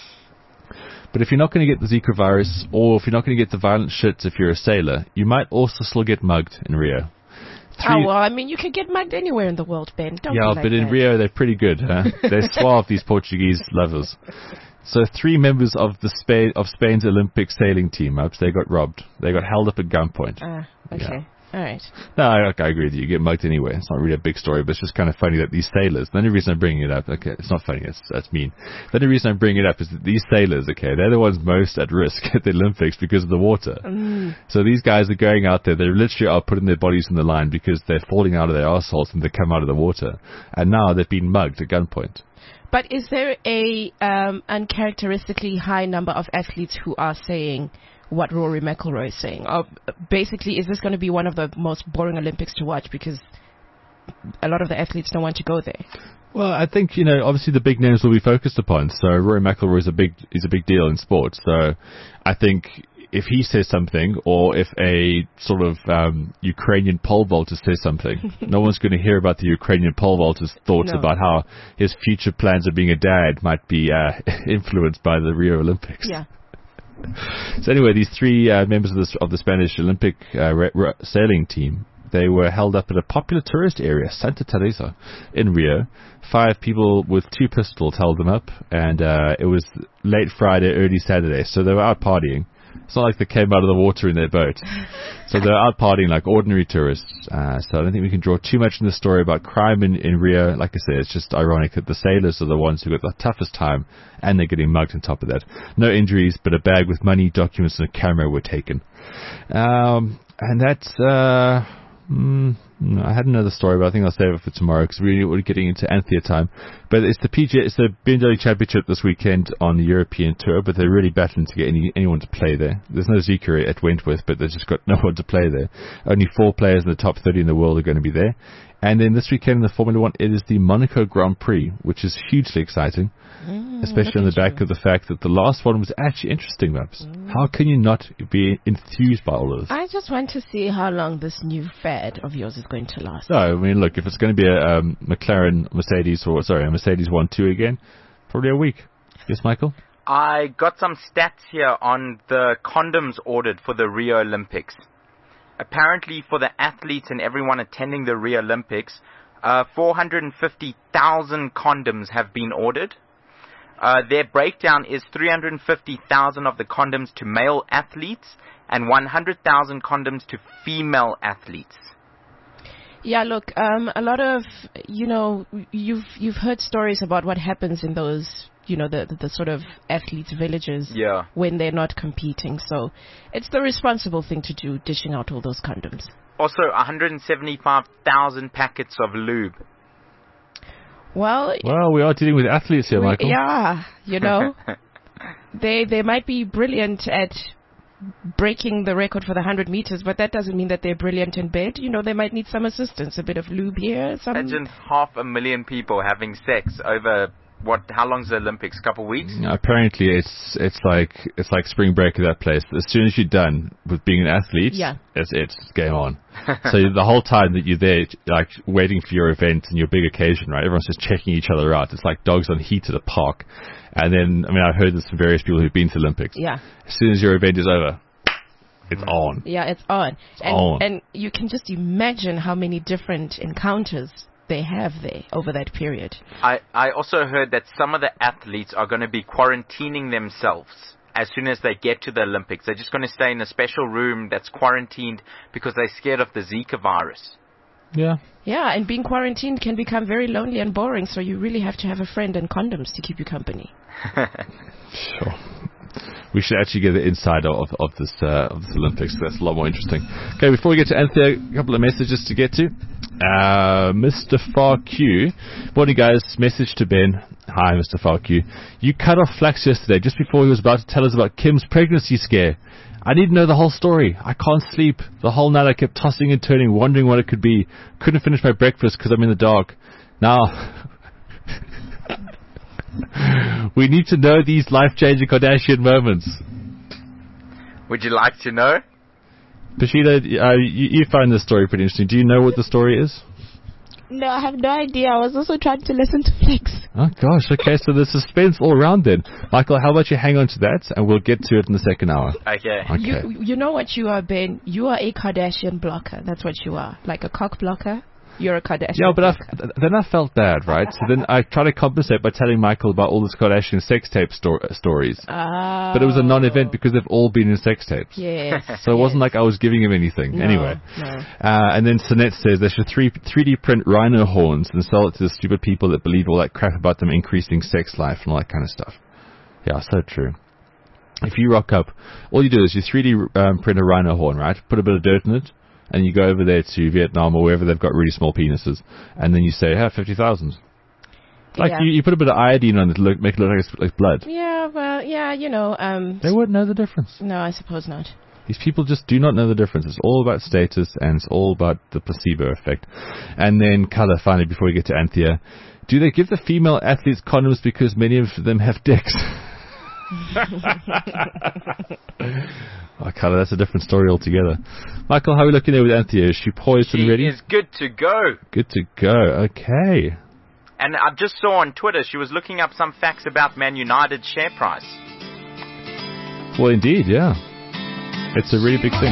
But if you're not going to get the Zika virus, or if you're not going to get the violent shits if you're a sailor, you might also still get mugged in Rio. Three oh, well, I mean, you can get mugged anywhere in the world, Ben. Don't yeah, be like but in that. Rio, they're pretty good, huh? They're suave, these Portuguese lovers. So three members of the Spain, of Spain's Olympic sailing team, ups, they got robbed. They got held up at gunpoint. Ah, uh, okay. Yeah. All right. No, I, I agree with you. You get mugged anyway. It's not really a big story, but it's just kind of funny that these sailors, the only reason I'm bringing it up, okay, it's not funny, it's, that's mean. The only reason I'm bringing it up is that these sailors, okay, they're the ones most at risk at the Olympics because of the water. Mm. So these guys are going out there, they literally are putting their bodies on the line because they're falling out of their arseholes and they come out of the water. And now they've been mugged at gunpoint. But is there a um, uncharacteristically high number of athletes who are saying what Rory McIlroy is saying? Or basically, is this going to be one of the most boring Olympics to watch because a lot of the athletes don't want to go there? Well, I think, you know, obviously the big names will be focused upon. So Rory McIlroy is a big is a big deal in sports. So I think if he says something, or if a sort of um, Ukrainian pole vaulter says something, no one's going to hear about the Ukrainian pole vaulter's thoughts no. about how his future plans of being a dad might be uh, influenced by the Rio Olympics. Yeah. So anyway, these three uh, members of the, of the Spanish Olympic uh, re- re- sailing team, they were held up at a popular tourist area, Santa Teresa, in Rio. Five people with two pistols held them up, and uh, it was late Friday, early Saturday, so they were out partying. It's not like they came out of the water in their boat. So they're out partying like ordinary tourists. Uh, so I don't think we can draw too much in the story about crime in, in Rio. Like I said, it's just ironic that the sailors are the ones who got the toughest time, and they're getting mugged on top of that. No injuries, but a bag with money, documents, and a camera were taken. Um, and that's... Uh, mm, no, I had another story, but I think I'll save it for tomorrow because we're really getting into Anthea time. But it's the P G A, it's the B M W Championship this weekend on the European Tour, but they're really battling to get any, anyone to play there. There's no Zika at Wentworth, but they've just got no one to play there. Only four players in the top thirty in the world are going to be there. And then this weekend in the Formula One, it is the Monaco Grand Prix, which is hugely exciting, mm, especially on the back you. of the fact that the last one was actually interesting, Babs. Mm. How can you not be enthused by all of this? I just want to see how long this new fad of yours is going to last. No, I mean, look, if it's going to be a um, McLaren, Mercedes, or sorry, a Mercedes one two again, probably a week. Yes, Michael? I got some stats here on the condoms ordered for the Rio Olympics. Apparently, for the athletes and everyone attending the Rio Olympics, uh, four hundred fifty thousand condoms have been ordered. Uh, their breakdown is three hundred fifty thousand of the condoms to male athletes and one hundred thousand condoms to female athletes. Yeah, look, um, a lot of, you know, you've you've heard stories about what happens in those, you know, the, the, the sort of athletes' villages yeah. when they're not competing. So it's the responsible thing to do, dishing out all those condoms. Also, one hundred seventy-five thousand packets of lube. Well, well, we are dealing with athletes here, we, Michael. Yeah, you know, they they might be brilliant at breaking the record for the one hundred meters, but that doesn't mean that they're brilliant in bed. You know, they might need some assistance, a bit of lube here. Some Imagine half a million people having sex over... What? How long's the Olympics? A couple of weeks? No, apparently, it's it's like it's like spring break at that place. As soon as you're done with being an athlete, yeah. it's it's game on. So the whole time that you're there, like waiting for your event and your big occasion, right? Everyone's just checking each other out. It's like dogs on heat at a park. And then, I mean, I've heard this from various people who've been to Olympics. Yeah. As soon as your event is over, it's on. Yeah, it's on. It's and, on. And you can just imagine how many different encounters they have there over that period. I, I also heard that some of the athletes are going to be quarantining themselves as soon as they get to the Olympics. They're just going to stay in a special room that's quarantined because they're scared of the Zika virus. Yeah. Yeah, and being quarantined can become very lonely and boring, so you really have to have a friend and condoms to keep you company. Sure. We should actually get the inside of, of this uh, of this Olympics. That's a lot more interesting. Okay, before we get to Anthea, a couple of messages to get to. Uh, Mister FarQ. Morning, guys. Message to Ben. Hi, Mister FarQ. You cut off Flax yesterday, just before he was about to tell us about Kim's pregnancy scare. I need to know the whole story. I can't sleep. The whole night I kept tossing and turning, wondering what it could be. Couldn't finish my breakfast because I'm in the dark. Now... we need to know these life-changing Kardashian moments. Would you like to know? Pashida, uh, you, you find this story pretty interesting. Do you know what the story is? No, I have no idea. I was also trying to listen to Flex. Oh, gosh. Okay, so there's suspense all around then. Michael, how about you hang on to that, and we'll get to it in the second hour. Okay. okay. You, you know what you are, Ben? You are a Kardashian blocker. That's what you are. Like a cock blocker. You're a Kardashian. Yeah, but I, blocker. then I felt bad, right? So then I tried to compensate by telling Michael about all this Kardashian sex tape sto- stories. Oh. But it was a non-event because they've all been in sex tapes. Yes. So it wasn't like I was giving him anything. No, anyway. No. Uh, and then Sonette says they should three, 3D print rhino horns and sell it to the stupid people that believe all that crap about them increasing sex life and all that kind of stuff. Yeah, so true. If you rock up, all you do is you three D um, print a rhino horn, right? Put a bit of dirt in it. And you go over there to Vietnam or wherever they've got really small penises, and then you say, "Have fifty thousand." Like yeah. you, you put a bit of iodine on it to look, make it look like it's like blood. Yeah, well, yeah, you know. Um, they wouldn't know the difference. No, I suppose not. These people just do not know the difference. It's all about status, and it's all about the placebo effect. And then, Kala, finally, before we get to Anthea, do they give the female athletes condoms because many of them have dicks? Oh, Carla, that's a different story altogether. Michael, how are we looking there with Anthea? Is she poised she and ready? She is good to go. Good to go. Okay. And I just saw on Twitter she was looking up some facts about Man United's share price. Well, indeed, yeah. It's a really big thing.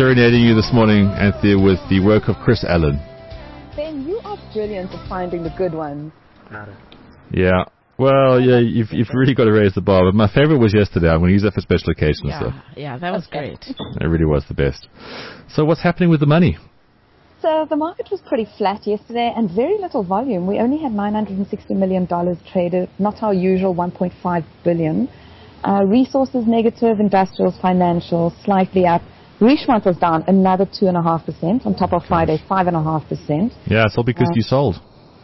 serenading you this morning, Anthea, with the work of Chris Allen. Ben, you are brilliant at finding the good ones. Yeah. Well, yeah, you've you've really got to raise the bar. But my favorite was yesterday. I'm going to use that for special occasions. Yeah, so. yeah, that was Okay. great. It really was the best. So what's happening with the money? So the market was pretty flat yesterday and very little volume. We only had nine hundred sixty million dollars traded, not our usual one point five billion dollars. Uh, resources negative, industrials, financials slightly up. Richemont was down another two point five percent on top of Friday, five point five percent. Yeah, it's all because Uh, you sold.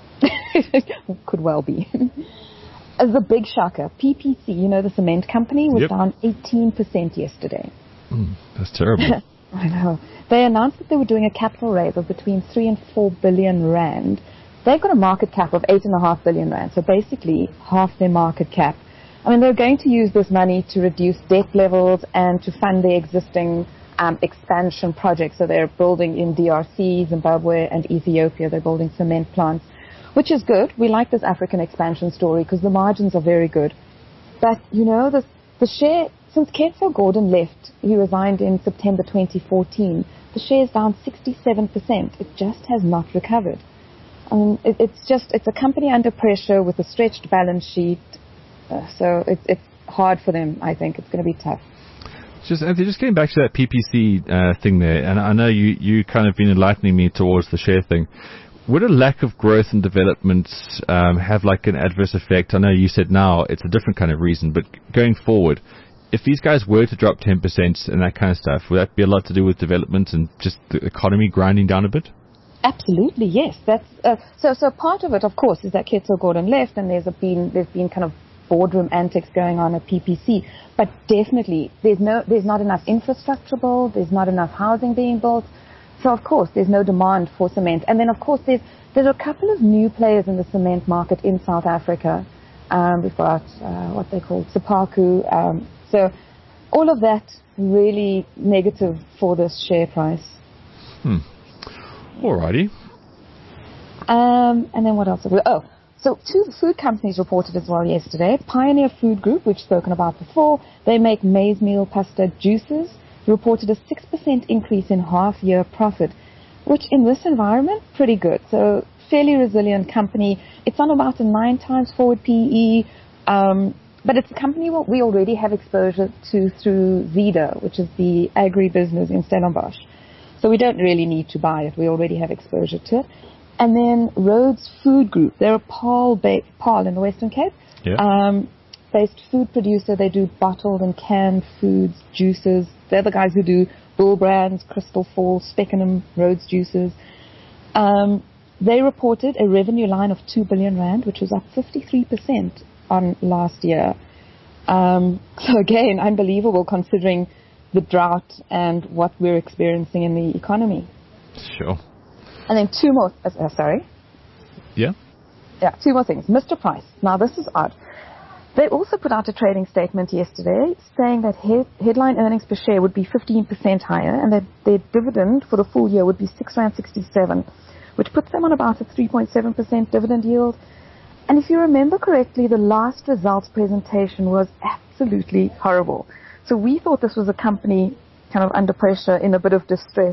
Could well be. As a big shocker, P P C, you know, the cement company, was Yep. down eighteen percent yesterday. Mm, that's terrible. I know. They announced that they were doing a capital raise of between three and four billion rand. They've got a market cap of eight and a half billion rand, so basically half their market cap. I mean, they're going to use this money to reduce debt levels and to fund their existing um, expansion projects. So they're building in D R C, Zimbabwe, and Ethiopia. They're building cement plants, which is good. We like this African expansion story because the margins are very good. But, you know, the, the share, since Ketso Gordon left, he resigned in September twenty fourteen, the share is down sixty-seven percent. It just has not recovered. I mean, it, it's just, it's a company under pressure with a stretched balance sheet. Uh, so it's, it's hard for them, I think. It's going to be tough. Just Anthony, just getting back to that P P C uh, thing there, and I know you, you kind of been enlightening me towards the share thing. Would a lack of growth and development um, have like an adverse effect? I know you said now it's a different kind of reason, but going forward, if these guys were to drop ten percent and that kind of stuff, would that be a lot to do with development and just the economy grinding down a bit? Absolutely, yes. That's uh, so. So part of it, of course, is that Ketso Gordon left, and there's a been there's been kind of boardroom antics going on at P P C. But definitely, there's no there's not enough infrastructure built. There's not enough housing being built. So of course, there's no demand for cement. And then of course, there's there's a couple of new players in the cement market in South Africa. Um, we've got uh, what they call Sepaku. Um, so all of that really negative for this share price. Hmm. Alrighty. Um, and then what else? Have we, oh, so two food companies reported as well yesterday. Pioneer Food Group, which spoken about before, they make maize meal pasta juices, reported a six percent increase in half-year profit, which in this environment, pretty good. So fairly resilient company. It's on about a nine times forward P E, um, but it's a company what we already have exposure to through Vida, which is the agri-business in Stellenbosch. So we don't really need to buy it. We already have exposure to it. And then Rhodes Food Group. They're a Paarl, ba- Paarl in the Western Cape. Yeah. Um, based food producer. They do bottled and canned foods, juices. They're the guys who do Bull Brands, Crystal Falls, Speckenham, Rhodes Juices. Um, they reported a revenue line of two billion rand, which was up fifty-three percent on last year. Um, so again, unbelievable considering the drought and what we're experiencing in the economy. Sure. And then two more, uh, sorry. Yeah. Yeah, two more things. Mister Price. Now, this is odd. They also put out a trading statement yesterday saying that he- headline earnings per share would be fifteen percent higher and that their dividend for the full year would be six rand sixty-seven, which puts them on about a three point seven percent dividend yield. And if you remember correctly, the last results presentation was absolutely horrible. So we thought this was a company kind of under pressure in a bit of distress.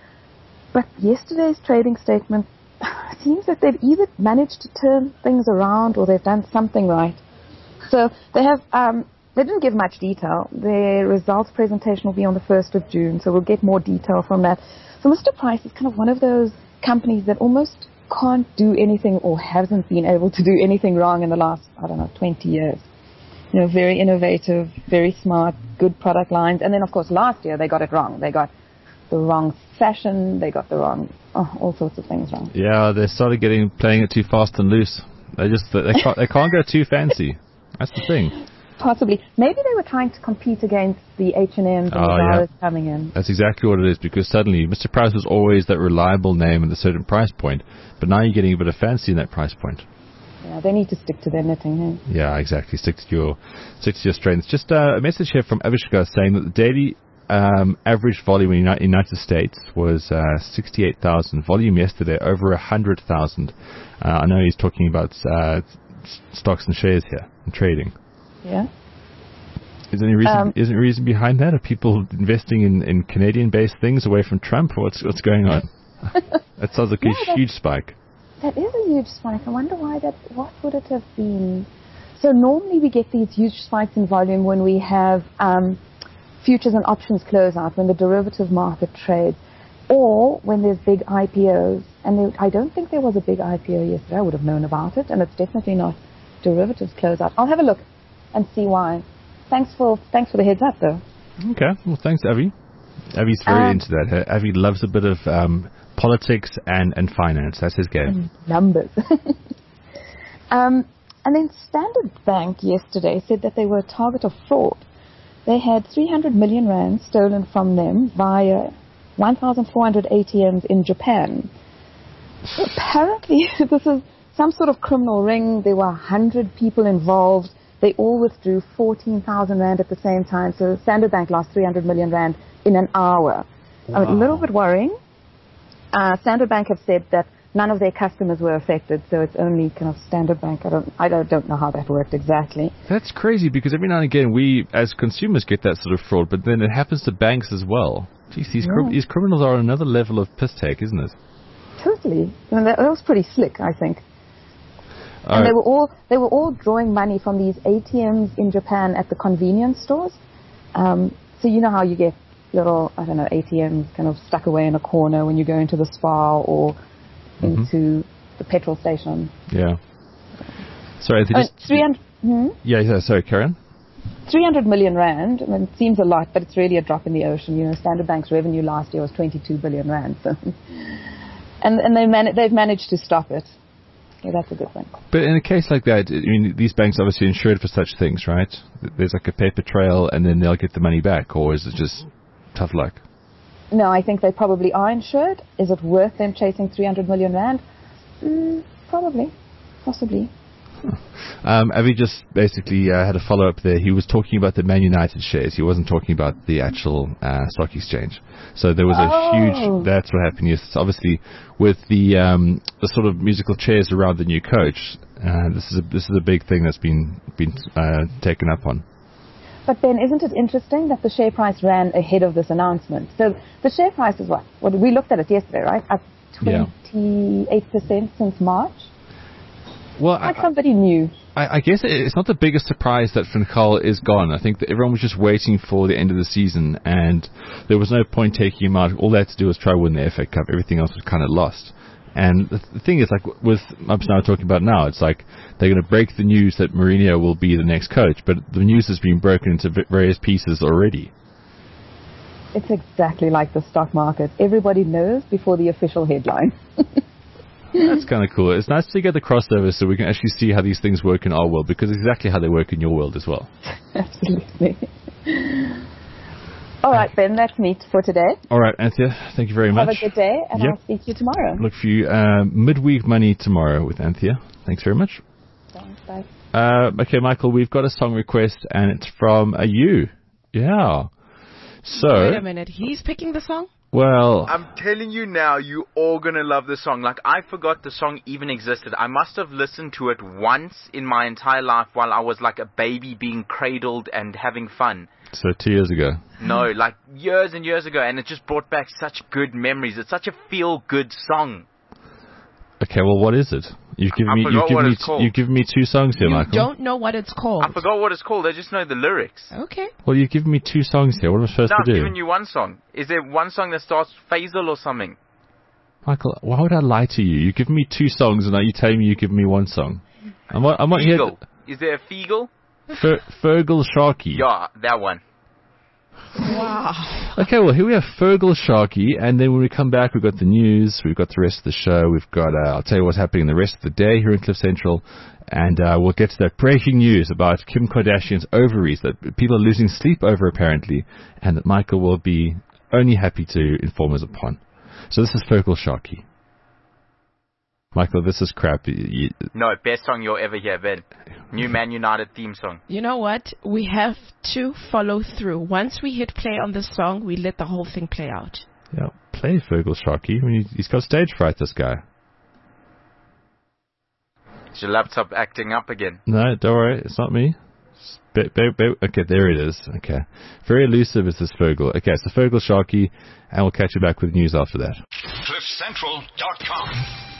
But yesterday's trading statement seems that they've either managed to turn things around or they've done something right. So they have, um, they didn't give much detail. Their results presentation will be on the first of June, so we'll get more detail from that. So Mister Price is kind of one of those companies that almost can't do anything or hasn't been able to do anything wrong in the last, I don't know, twenty years. You know, very innovative, very smart, good product lines. And then, of course, last year they got it wrong. They got the wrong fashion. They got the wrong, oh, all sorts of things wrong. Yeah, they started getting playing it too fast and loose. They just they can't they can't go too fancy. That's the thing. Possibly. Maybe they were trying to compete against the H and M's and Oh, the yeah. Zara's coming in. That's exactly what it is, because suddenly Mister Price was always that reliable name at a certain price point, but now you're getting a bit of fancy in that price point. Yeah, they need to stick to their knitting. Eh? Yeah, exactly. Stick to your stick to your strengths. Just uh, a message here from Avishka saying that the daily um, average volume in the Uni- United States was uh, sixty-eight thousand. Volume yesterday over one hundred thousand. Uh, I know he's talking about uh, s- stocks and shares here and trading. Yeah. Is there any reason? Um, is there any reason behind that? Are people investing in, in Canadian-based things away from Trump? Or what's what's going on? That sounds like Yeah, a huge spike. That is a huge spike. I wonder why that. What would it have been? So normally we get these huge spikes in volume when we have um, futures and options close out, when the derivative market trades, or when there's big I P Os. And there, I don't think there was a big I P O yesterday. I would have known about it, and it's definitely not derivatives close out. I'll have a look and see why. Thanks for thanks for the heads up, though. Okay. Well, thanks, Avi. Avi's very Um, into that. Uh, Avi loves a bit of um, politics and, and finance. That's his game. Numbers. um, and then Standard Bank yesterday said that they were a target of fraud. They had three hundred million rand stolen from them via one thousand four hundred A T Ms in Japan. Apparently, this is some sort of criminal ring. There were one hundred people involved. They all withdrew fourteen thousand rand at the same time. So Standard Bank lost three hundred million rand in an hour. Wow. A little bit worrying. Uh, Standard Bank have said that none of their customers were affected, so it's only kind of Standard Bank. I don't, I don't, don't know how that worked exactly. That's crazy because every now and again we, as consumers, get that sort of fraud, but then it happens to banks as well. Jeez, these, Yeah. crim- these criminals are on another level of piss take, isn't it? Totally. I mean, that, that was pretty slick, I think. All and right. they were all they were all drawing money from these A T Ms in Japan at the convenience stores. Um, so you know how you get little, I don't know, A T Ms kind of stuck away in a corner when you go into the spa or Mhm. into the petrol station. Yeah. Sorry, they Uh, just... three hundred, hmm? Yeah, yeah, sorry, Karen? three hundred million rand. I mean, it seems a lot, but it's really a drop in the ocean. You know, Standard Bank's revenue last year was twenty-two billion rand. So. and and they man- they've managed to stop it. Yeah, that's a good thing. But in a case like that, I mean, these banks obviously insured for such things, right? There's like a paper trail and then they'll get the money back, or is it just tough luck? No, I think they probably are insured. Is it worth them chasing three hundred million rand? Mm, probably. Possibly. Um, Avi just basically uh, had a follow-up there. He was talking about the Man United shares. He wasn't talking about the actual uh, stock exchange. So there was a Oh. huge... That's what happened. Yes, obviously, with the um, the sort of musical chairs around the new coach, uh, this is a, this is a big thing that's been been uh, taken up on. But Ben, isn't it interesting that the share price ran ahead of this announcement? So the share price is what? What we looked at it yesterday, right? Up Yeah. twenty-eight percent since March. Well, Like I, somebody new. I, I guess it's not the biggest surprise that Fincal is gone. I think that everyone was just waiting for the end of the season, and there was no point taking him out. All they had to do was try to win the F A Cup. Everything else was kind of lost. And the, th- the thing is, like with I'm now talking about now, it's like they're going to break the news that Mourinho will be the next coach, but the news has been broken into v- various pieces already. It's exactly like the stock market. Everybody knows before the official headline. That's kind of cool. It's nice to get the crossover so we can actually see how these things work in our world, because it's exactly how they work in your world as well. Absolutely. All right, Ben, that's neat for today. All right, Anthea, thank you very much. Have a good day, and Yep. I'll speak to you tomorrow. Look for you uh, midweek money tomorrow with Anthea. Thanks very much. Thanks, bye. Uh, okay, Michael, we've got a song request, and it's from a you. Yeah. So, Wait a minute. He's picking the song? well, I'm telling you now, you all gonna love the song. Like, I forgot the song even existed. I must have listened to it once in my entire life while I was like a baby being cradled and having fun. so two years ago. No, like years and years ago, and it just brought back such good memories. It's such a feel-good song. Okay, well, what is it? You've given I me, forgot you've given what me, it's called. you've given me two songs here, You Michael. don't know what it's called. I forgot what it's called. I just know the lyrics. Okay. Well, you've given me two songs here. What am I supposed No, I've to do? given you one song. Is there one song that starts Faisal or something? Michael, why would I lie to you? You've given me two songs, and now you're telling me you've given me one song. I'm, not- I'm not here. Feagle. Is there a Feagle? Fer- Fergal Sharky. Yeah, that one. Wow. Okay, well, here we have Fergal Sharky, and then when we come back, we've got the news, we've got the rest of the show, we've got, uh, I'll tell you what's happening the rest of the day here in Cliff Central, and uh, we'll get to that breaking news about Kim Kardashian's ovaries that people are losing sleep over, apparently, and that Michael will be only happy to inform us upon. So this is Fergal Sharky. Michael, this is crap. You, you, No, best song you'll ever hear, Ben. New Man United theme song. You know what? We have to follow through. Once we hit play on this song, we let the whole thing play out. yeah, play Fergal Sharky. I mean, he's got stage fright, this guy. Is your laptop acting up again? No, don't worry, it's not me. Be, be, be, okay, there it is. Okay. Very elusive is this Fergal. Okay, so Fergal Sharkey, and we'll catch you back with news after that. cliff central dot com